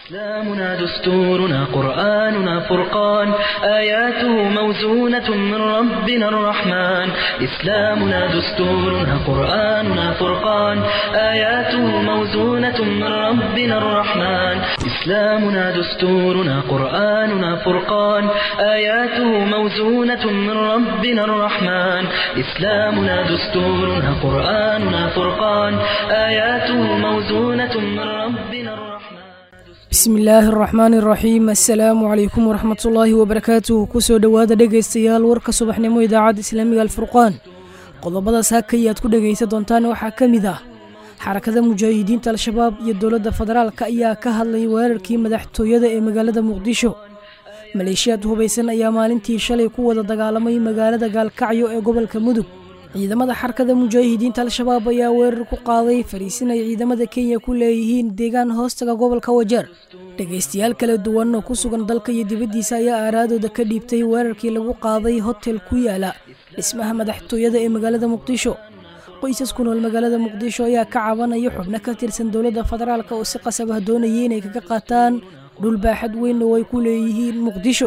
إسلامنا دستورنا قرآننا فرقان آياته موزونة من ربنا الرحمن إسلامنا دستورنا قرآننا فرقان آياته موزونة من ربنا الرحمن إسلامنا دستورنا قرآننا فرقان آياته موزونة من ربنا الرحمن إسلامنا دستورنا قرآننا فرقان آياته موزونة من ربنا الرحمن بسم الله الرحمن الرحيم السلام عليكم ورحمة الله وبركاته كسو دوادا dhegaystayaal warka subaxnimo idaacada islaamiga alfurqaan qodobada saakayaad ku dhagaysan doontaan waxa kamid ah xarakada mujaahidiinta al-shabaab iyo dawladda federaalka ayaa ka hadlay weerarkii madaxtooyada ee magaalada muqdisho maleeshiyad hubeysan ayaa maalintii shalay ku wada dagaalamay magaalada gaalkacyo ee gobolka mudug ciidamada xarakada mujaahidiinta al-shabaab ayaa weerar ku qaaday fariisin ay ciidamada Kenya ku leeyihiin deegaan hoostaga gobolka Wajeer dhagaystayaal kala duwan oo ku sugan dalka iyo dibadiisa ayaa aaraadooda ka dhiibtay weerarkii lagu qaaday hotel ku yaala dhismaha madaxtooyada ee magaalada muqdisho qoysas ku nool magaalada muqdisho ayaa ka cabanaya xubno ka tirsan dawladda federaalka oo si qasab ah doonayay inay kaga qaataan dhul baaxad weyn oo ay ku leeyihiin muqdisho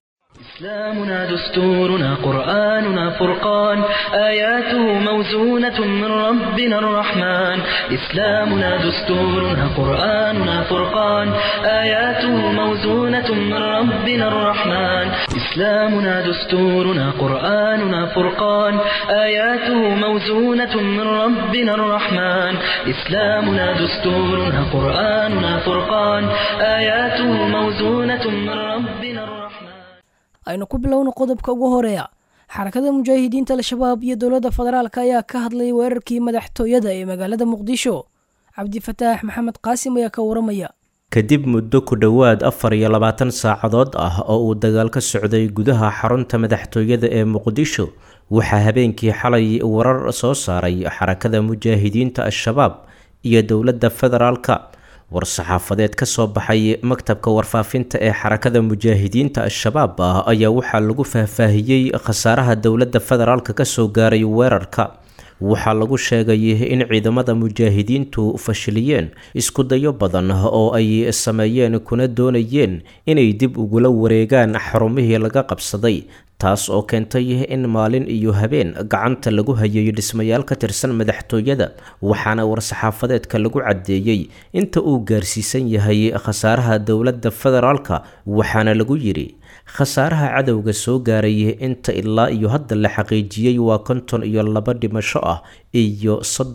إسلامنا دستورنا قرآننا فرقان آياته موزونة من ربنا الرحمن إسلامنا دستورنا قرآننا فرقان آياته موزونة من ربنا الرحمن إسلامنا دستورنا قرآننا فرقان آياته موزونة من ربنا الرحمن إسلامنا دستورنا قرآننا فرقان آياته موزونة من ربنا الرحمن aynu ku bilowno qodobka ugu horeeya xarakada mujaahidiinta al-shabaab iyo dawladda federaalka ayaa ka hadlay weerarkii madaxtooyada ee magaalada muqdisho cabdi fataax maxamed qaasim ayaa ka waramaya kadib muddo ku dhowaad 24 saacadood ah oo uu dagaal ka socday gudaha xarunta madaxtooyada ee muqdisho waxaa habeenkii xalay warar soo saaray xarakada mujaahidiinta al-shabaab iyo dawladda federaalka war-saxaafadeed ka soo baxay maktabka warfaafinta ee xarakada mujaahidiinta al-shabaab ayaa waxaa lagu faahfaahiyey khasaaraha dowladda federaalka ka soo gaaray weerarka waxaa lagu sheegay in ciidamada mujaahidiintu fashiliyeen isku dayo badan oo ay sameeyeen kuna doonayeen inay dib ugula wareegaan xarumihii laga qabsaday taas oo keentay in maalin iyo habeen gacanta lagu hayay dhismayaal ka tirsan madaxtooyada waxaana war-saxaafadeedka lagu cadeeyay inta uu gaarsiisan yahay khasaaraha dowladda federaalka waxaana lagu yiri khasaaraha cadowga soo gaaray inta ilaa iyo hadda la xaqiijiyay waa 52 dhimasho ah iyo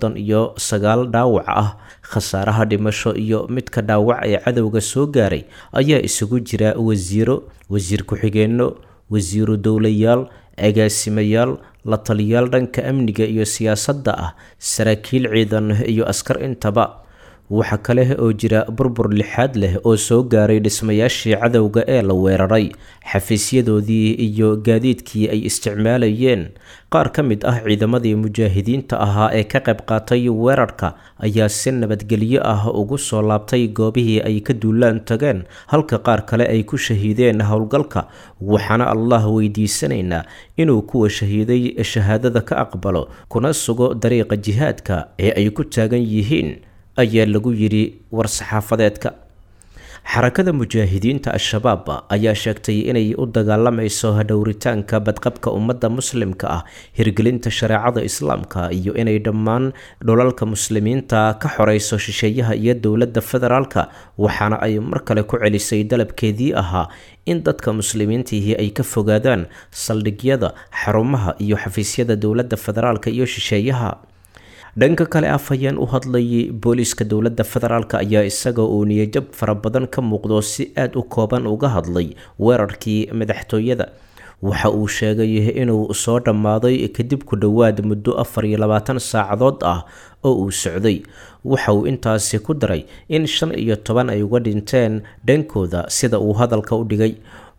39 dhaawac ah khasaaraha dhimasho iyo midka dhaawac ee cadowga soo gaaray ayaa isugu jira wasiir ku-xigeenno wasiiru dowlayaal agaasimayaal la taliyaal dhanka amniga iyo siyaasadda ah saraakiil ciidan iyo askar intaba waxa kale oo jira burbur lixaad leh oo soo gaaray dhismayaashii cadowga ee la weeraray xafiisyadoodii iyo gaadiidkii ay isticmaalayeen qaar ka mid ah ciidamadii mujaahidiinta ahaa ee ka qayb qaatay weerarka ayaa si nabadgelyo ah ugu soo laabtay goobihii ay ka duulaan tageen halka qaar kale ay ku shahiideen howlgalka waxaana allah weydiisanaynaa inuu kuwa shahiiday shahaadada ka aqbalo kuna sugo dariiqa jihaadka ee ay ku taagan yihiin ayaa lagu yiri war-saxaafadeedka xarakada mujaahidiinta al-shabaab ayaa sheegtay inay u dagaalamayso dhowritaanka badqabka ummadda muslimka ah hirgelinta shareecada islaamka iyo inay dhammaan dhulalka muslimiinta ka xoreyso shisheeyaha iyo dowladda federaalka waxaana ay mar kale ku celisay dalabkeedii ahaa in dadka muslimiintihi ay ka fogaadaan saldhigyada xarumaha iyo xafiisyada dowladda federaalka iyo shisheeyaha dhanka kale afhayeen u hadlayay booliska dowladda federaalka ayaa isaga uu niyajab fara badan ka muuqdo si aad u kooban uga hadlay weerarkii madaxtooyada waxa uu sheegay inuu soo dhammaaday kadib ku dhowaad muddo 24 saacadood ah oo uu socday waxa uu intaasi ku daray in 15 ay uga dhinteen dhankooda sida uu hadalka u dhigay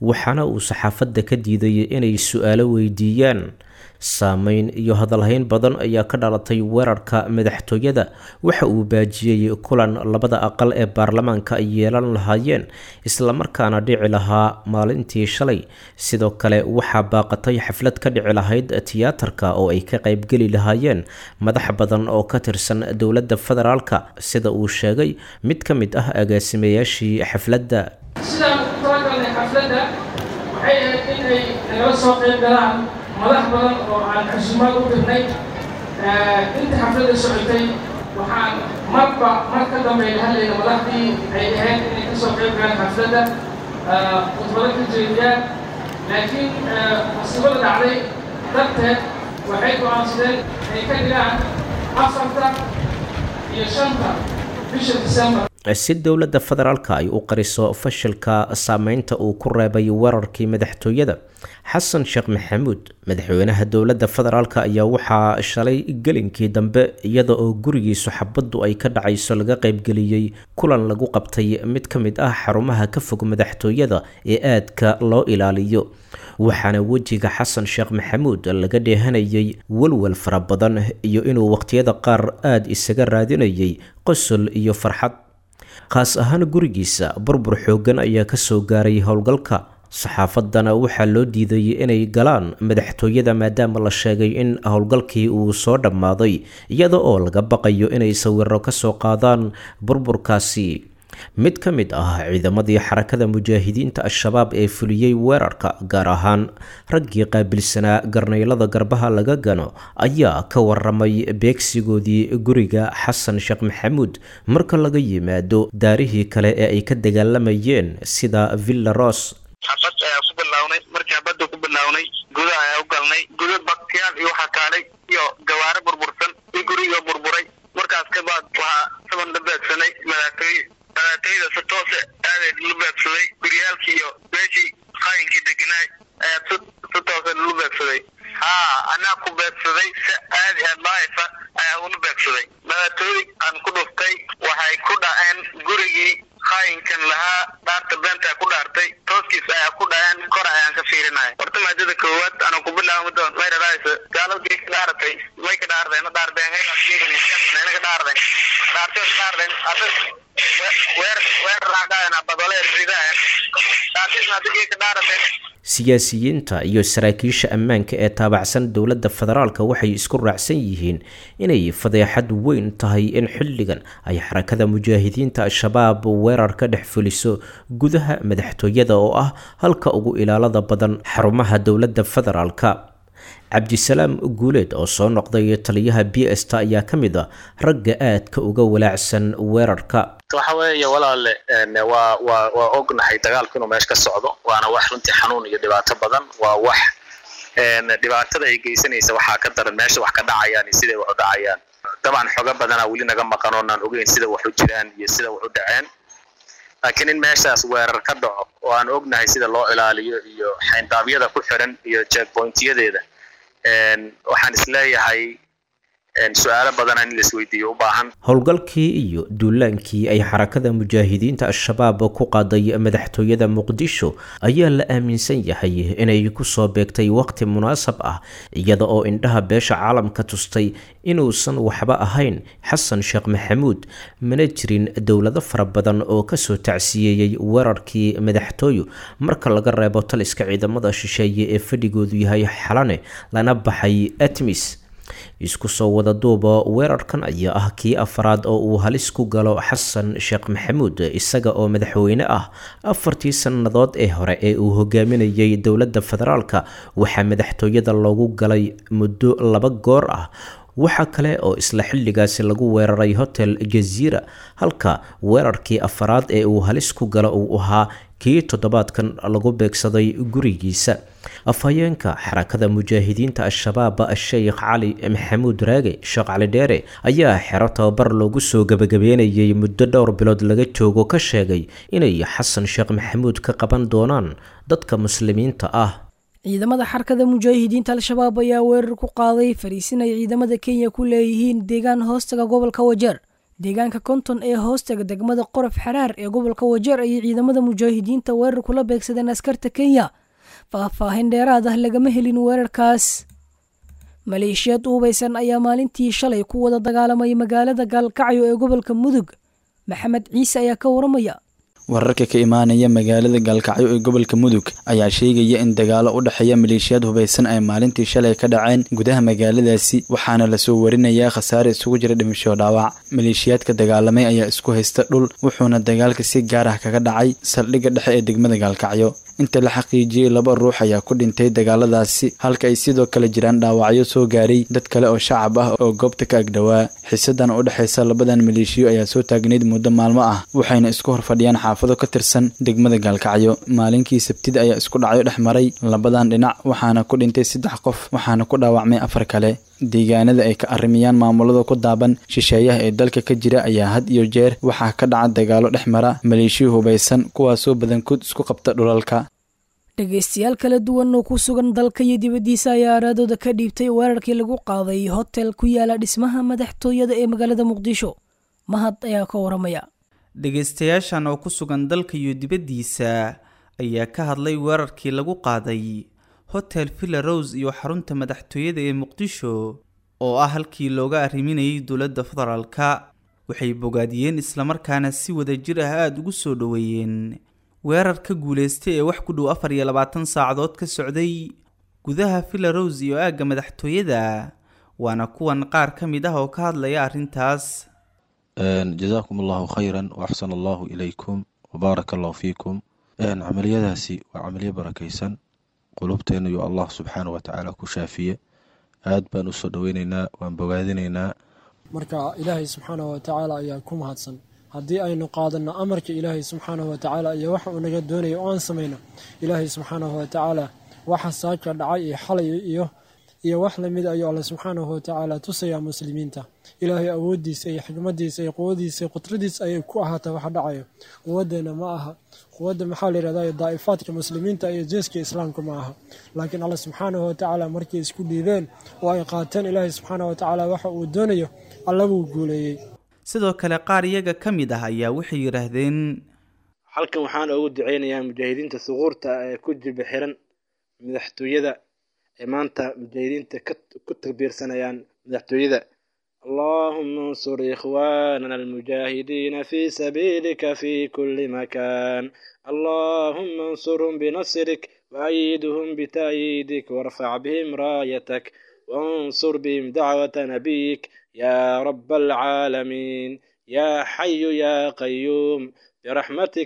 waxaana uu saxaafadda ka diiday inay su-aalo weydiiyaan. saameyn iyo hadalhayn badan ayaa ka dhalatay weerarka madaxtooyada. waxa uu baajiyey kulan labada aqal ee baarlamaanka ay yeelan lahaayeen islamarkaana dhici lahaa maalintii shalay. sidoo kale waxaa baaqatay xaflad ka dhici lahayd tiyaatarka oo ay ka qaybgeli lahaayeen madax badan oo ka tirsan dowladda federaalka, sida uu sheegay mid ka mid ah agaasimayaashii xafladda. sidaan ku talagalnay xafladda waxay ahayd inay nagala soo qayb galaan madax badan oo aan xushmad u dirnay. inta xafladda socotay waxaan mar ka dambeeya hadlayna madaxdii ay ahayd inay ka soo qayb galaan xafladda khudbado ka jeediyaan, laakiin musiibada dhacday darteed waxay go'aansadeen inay ka dhigaan 4 iyo 5 bisha Disembar si dowladda federaalka ay u qariso fashilka saameynta uu ku reebay weerarkii madaxtooyada. xasan sheekh maxamuud madaxweynaha dowladda federaalka ayaa waxaa shalay gelinkii dambe iyada oo gurigiisu xabaddu ay ka dhacayso laga qaybgeliyey kulan lagu qabtay mid ka mid ah xarumaha ka fog madaxtooyada ee aadka loo ilaaliyo. waxaana wejiga xasan sheekh maxamuud laga dheehanayay walwal fara badan iyo inuu waqtiyada qaar aada isaga raadinayay qosol iyo farxad. qaas ahaan gurigiisa burbur xooggan ayaa kasoo gaaray howlgalka. saxaafaddana waxaa loo diiday inay galaan madaxtooyada maadaama la sheegay in howlgalkii uu soo dhammaaday, iyada oo laga baqayo inay sawiro kasoo qaadaan burburkaasi. mid ka mid ah ciidamadii xarakada mujaahidiinta al-shabaab ee fuliyey weerarka, gaar ahaan raggii qaabilsanaa garnaylada garbaha laga gano, ayaa ka waramay beegsigoodii guriga xasan sheekh maxamuud marka laga yimaado daarihii kale ee ay ka dagaalamayeen sida villa ros. xabad ayaa ku bilownay. markii xabadda ku bilownay gudaha ayaa u galnay. guda baktiyaal iyo waxaa kaalay iyo gawaare burbursan iyo guriga burburay. markaas ka baad waxaa saban la beegsanay madaxtooyada si toose aadeed la beegsaday. guryaalkii iyo meeshii qaayinkii deganaay ayaa si toose lalu beegsaday. anaa ku beegsaday si aadi aad laayfa ayaa ula beegsaday. madaxtooyadii aan ku dhuftay waxay ku dhaceen gurigii qaayinkan lahaa dhaarta beentaa ku dhaartay. tooskiis ayaa ku dhaceen kor ayaan ka fiirinaya. horta maadada koowaad anaa ku bilaabo doon may dhalaaysa gaaladii ka dhaaratay may ka dhaardeen dhaardeen hayna ka dhaardeen dhaartay dhaardeen adag weer raacayna badale ridaan dhaartay hadii ka dhaarteen. siyaasiyiinta iyo saraakiisha ammaanka ee taabacsan dowladda federaalka waxay isku raacsan yihiin inay fadeexad weyn tahay in xilligan ay xarakada mujaahidiinta al-shabaab weerar ka dhex fuliso gudaha madaxtooyada oo ah halka ugu ilaalada badan xarumaha dowladda federaalka. cabdisalaam guuleed oo soo noqday taliyaha BSta ayaa ka mid ah ragga aadka uga walaacsan weerarka. waxa weeye walaale waa ognahay dagaalku inuu meesha ka socdo, waana wax runtii xanuun iyo dhibaato badan. waa wax dhibaatada ay geysanaysa waxaa ka daran meesha wax ka dhacayaan iyo sida wax u dhacayaan. dabcan xoga badanaa weli naga maqan oo aan ogeyn sida wax u jiraan iyo sida wax u dhaceen. laakiin in meeshaas weerar ka dhaco oo aan ognahay sida loo ilaaliyo iyo xayndaabyada ku xiran iyo checkpointyadeeda, waxaan isleeyahay su-aalo badan in la isweydiiyo u baahan. howlgalkii iyo duulaankii ay xarakada mujaahidiinta al-shabaab ku qaaday madaxtooyada muqdisho ayaa la aaminsan yahay inay kusoo beegtay waqti munaasab ah, iyada oo indhaha beesha caalamka tustay inuusan waxba ahayn xasan sheekh maxamuud. mana jirin dowlado fara badan oo kasoo tacsiyeeyey weerarkii madaxtooyo marka laga reebo taliska ciidamada shisheeye ee fadhigoodu yahay xalane lana baxay atmis. isku soo wada duuba weerarkan ayaa ah kii afraad oo uu halis ku galo xasan sheekh maxamuud, isaga oo madaxweyne ah. 4 sannadood ee hore ee uu hogaaminayay dowladda federaalka waxaa madaxtooyada loogu galay muddo 2 goor ah. waxaa kale oo isla xilligaasi lagu weeraray hotel jaziira, halka weerarkii afraad ee uu halis ku galo uu ahaa kii toddobaadkan lagu beegsaday gurigiisa. afhayeenka xarakada mujaahidiinta al-shabaab sheekh cali maxamuud raage sheekh cali dheere ayaa xero tababar loogu soo gabagabeynayay muddo 2 bilood laga joogo ka sheegay inay xasan sheekh maxamuud ka qaban doonaan dadka muslimiinta ah. ciidamada xarakada mujaahidiinta al-shabaab ayaa weerar ku qaaday fariisin ay ciidamada Kenya ku leeyihiin deegaan hoostaga gobolka Wajeer. deegaanka konton ee hoostaga degmada qorof xaraar ee gobolka wajeer ayay ciidamada mujaahidiinta weerar kula beegsadeen askarta kenya faahfaahin dheeraad ah lagama helin weerarkaas maleeshiyad hubaysan ayaa maalintii shalay ku wada dagaalamay magaalada gaalkacyo ee gobolka mudug maxamed ciise ayaa ka waramaya wararka ka imaanaya magaalada gaalkacyo ee gobolka mudug ayaa sheegaya in dagaalo u dhexeeya maleeshiyad hubaysan ay maalintii shalay ka dhaceen gudaha magaaladaasi waxaana lasoo warinayaa khasaare isugu jira dhimasho dhaawac maleeshiyaadka dagaalamay ayaa isku haysta dhul wuxuuna dagaalka si gaar ah kaga dhacay saldhigga dhexe ee degmada gaalkacyo inta la xaqiijiyey 2 ruux ayaa ku dhintay dagaaladaasi halka ay sidoo kale jiraan dhaawacyo soo gaaray dad kale oo shacab ah oo goobta ka agdhawaa xiisadan u dhaxaysa labadan maleeshiyo ayaa soo taagneyd muddo maalmo ah waxayna isku horfadhiyaan xaafado ka tirsan degmada gaalkacyo maalinkii sabtida ayaa isku dhacyo dhex maray labadan dhinac waxaana ku dhintay 3 qof waxaana ku dhaawacmay 4 kale deegaanada ay ka arrimiyaan maamulada ku daaban shisheeyaha ee dalka ka jira ayaa had iyo jeer waxaa ka dhaca dagaalo dhex mara maleeshiyo hubaysan kuwaasoo badankood isku qabta dhulalka dhegeystayaal kala duwan oo ku sugan dalka iyo dibaddiisa ayaa araadooda ka dhiibtay weerarkii lagu qaaday hotel ku yaala dhismaha madaxtooyada ee magaalada muqdisho mahad ayaa ka waramaya dhegeystayaashan oo ku sugan dalka iyo dibaddiisa ayaa ka hadlay weerarkii lagu qaaday hotel Villa Rose iyo xarunta madaxtooyada ee Muqdisho oo ah halkii looga arriminayay dowladda federaalka waxay bogaadiyeen isla markaana si wada jir ah aad ugu soo dhaweeyeen weerar ka guuleystay ee wax ku dhow 24 saacadood ka socday gudaha Villa Rose iyo aaga madaxtooyada waana kuwan qaar ka mid ah oo ka hadlaya arrintaas jazakumullahu khayran wa ahsanallahu ilaykum wa barakallahu fiikum amaliyadaasi waa amaliyo barakaysan qulubteena iyo Allah subhanahu wa ta'ala ku shaafiye aad baan u soo dhaweynaynaa waan bogaadinaynaa marka ilaahay subhanahu wa ta'ala ayaa ku mahadsan haddii aynu qaadano amarka ilaahay subhanahu wa ta'ala iyo waxa uu naga doonayo oo aan sameeyno ilaahay subhanahu wa ta'ala waxa saaka dhacay xalay iyo wax la mid ah Allah subhanahu wa ta'ala tusaya muslimiinta ilaahay awoodiisa iyo xigmadiisa iyo quwadiisa iyo qudradiisa ay ku ahaataa waxa dhacayo quwadana ma aha quwadda maxaa la yiraahdaa daa'ifaadka muslimiinta iyo jeeska islaamka ma aha laakiin Allah subhanahu wa ta'ala markii isku dhiibeen oo ay qaateen ilaahay subhanahu wa ta'ala waxa uu doonayo Allah wuu guuleeyay sidoo kale qaar iyaga ka mid ah ayaa waxay yiraahdeen halkan waxaan ugu duceynayaa mujaahidiinta suquurta ee ku jilba xiran madaxtooyada ee maanta mujaahidiinta ku takbiirsanayaan madaxtooyada اللهم انصر إخواننا المجاهدين في سبيلك في كل مكان اللهم انصرهم بنصرك وأيدهم بتأييدك وارفع بهم رايتك وانصر بهم دعوة نبيك يا رب العالمين يا حي يا قيوم برحمتك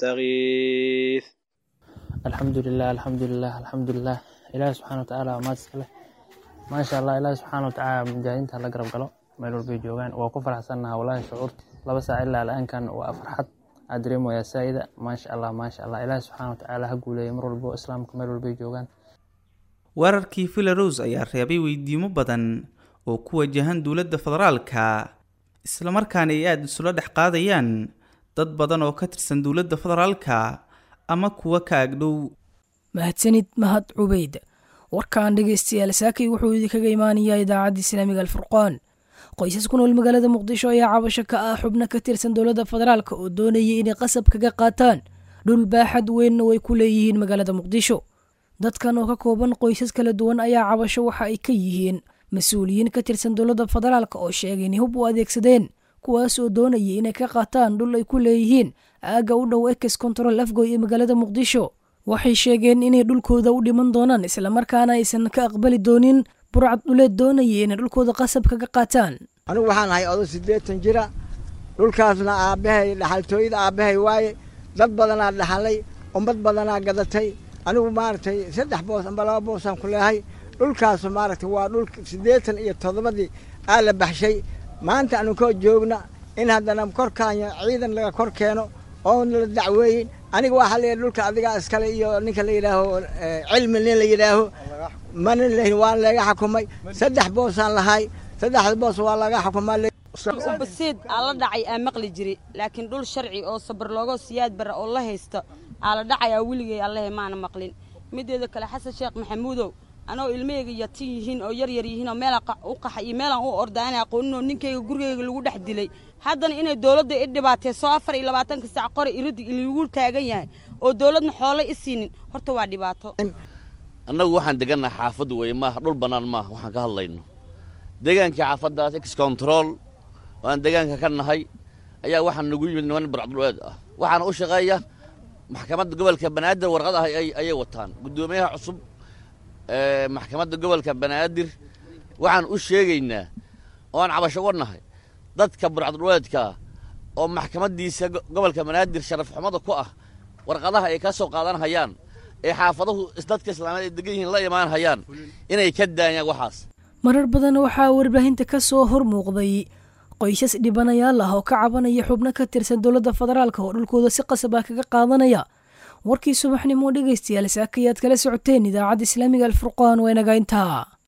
نستغيث الحمد لله الحمد لله الحمد لله إله سبحانه وتعالى وما تسأله ما شاء الله إله سبحانه وتعالى مجاهدين تهلا قرب قلو ميل والبي جوغان وكفر حسنها والله شعورت لبا ساعة إلا الآن كان وأفرحت أدريم ويا سيدة ما شاء الله ما شاء الله إله سبحانه وتعالى هقول يمر البو إسلامك ميل والبي جوغان weerarkii Villa Rose ayaa reebay weydiimo badan oo ku wajahan dowladda federaalka isla markaana ay aad isula dhex qaadayaan dad badan oo ka tirsan dowladda federaalka ama kuwa ka agdhow mahadsanid mahad cubeyd warkaan dhegeystayaal saakay wuxuu idinkaga imaanayaa idaacadda islaamiga alfurqaan qoysas ku nool magaalada muqdisho ayaa cabasho ka ah xubno ka tirsan dowladda federaalka oo doonayay inay qasab kaga qaataan dhul baaxad weyn oo ay ku leeyihiin magaalada muqdisho dadkan oo ka kooban qoysas kala duwan ayaa cabasho waxa ay ka yihiin mas'uuliyiin ka tirsan dowladda federaalka oo sheegay in hub u adeegsadeen kuwaas oo doonayay inay ka qaataan dhul ay ku leeyihiin aaga u dhow Ex Control Afgoy ee magaalada muqdisho waxay sheegeen inay dhulkooda u dhiman doonaan isla markaana aysan ka aqbali doonin burcad dhuleed doonayay inay dhulkooda qasab kaga qaataan anigu waxaan ahay odo 80 jira dhulkaasna aabahay dhaxaltooyada aabahay waaye dad badan aa dhaxalay ummad badan aa gadatay anigu maartay 3 boos amba 2 boos aan ku leeyahay dhulkaas maartay waa dhul 87 aa la baxshay maanta anu ka joogna in hadana korkaanya ciidan laga kor keeno oo la dacweeyay aniga waxa la dhulka adiga iskale iyo ninka la yiraaho cilmi la yiraaho man leeyahay waa laga xukumay 3 boos aan lahay 3 boos waa laga xukumay basiid ala dhacay aan maqli jiri laakiin dhul sharci oo sabar looga siyaad bar oo la haysto ala dhacay wiligay Allah maana maqlin mideeda kale xasan sheekh maxamuudow anoo ilmahayga yatin yihiin oo yaryar yihiin oo meel u qaxa iyo meelaan u ordaan aqoonin oo ninkayga gurigayga lagu dhex dilay haddana inay dowladda i dhibaatayso 24 saac qori iridi lagu taagan yahay oo dowladna xoolo i siinin horta waa dhibaato annagu waxaan degannahay xaafad weeye maaha dhul bannaan maaha waxaan ka hadlayno deegaankii xaafaddaas ex control waan deegaanka ka nahay ayaa waxaan nagu yimid niman burcadluleed ah waxaana u shaqeeya maxkamadda gobolka banaadir warqad ah ayay wataan guddoomiyaha cusub maxkamadda gobolka banaadir waxaan u sheegaynaa oo aan cabasho uga nahay dadka burcadluleedka oo maxkamaddiisa gobolka banaadir sharaf xumada ku ah warqadaha ay ka soo qaadanhayaan ee xaafaduhu dadka islaameed ay degan yihiin la imaanhayaan inay ka daayaan waxaas marar badan waxaa warbaahinta ka soo hor muuqday qoysas dhibanayaal ah oo ka cabanaya xubno ka tirsan dowladda federaalka oo dhulkooda si qasab ah kaga qaadanaya warkii subaxnimo dhegaystayaal saakayaad kala socoteen idaacadda islaamiga alfurqaan waa inaga intaa